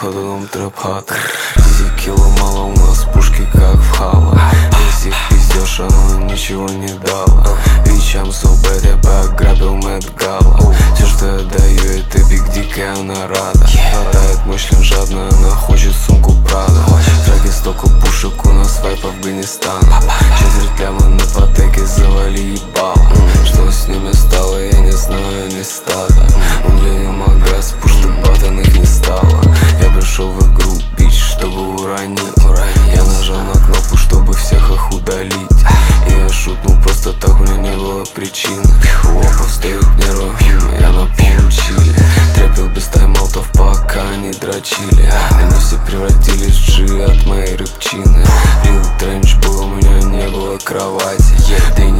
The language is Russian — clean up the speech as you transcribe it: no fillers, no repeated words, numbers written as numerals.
походу дом трэп-хата. 10 кило мало, у нас пушки как в Хала. Если их пиздешь, оно ничего не дало. Bitch, I'm so bad, я пограбил Мэтт Гала. Все, что я даю, это биг дик, и она рада. Хватает мышлен жадно, она хочет сумку Прада. В траке столько пушек, у нас вайп Афганистана. Четверть ляма на патеке, завали ебало. Что с ними стало, я не знаю, не стадо. Он для не магаз, пушки батон их не стало. Я пришел в игру, бич, чтобы уронить. Я нажал на кнопку, чтобы всех их удалить. И я шутнул просто так, у меня не было причины. У опов встают нервы, я на полном чиле. Трепил без тайм-аутов, пока они дрочили. Они все превратились в G от моей рыбчины. Рил тренч был, у меня не было кровати. Ты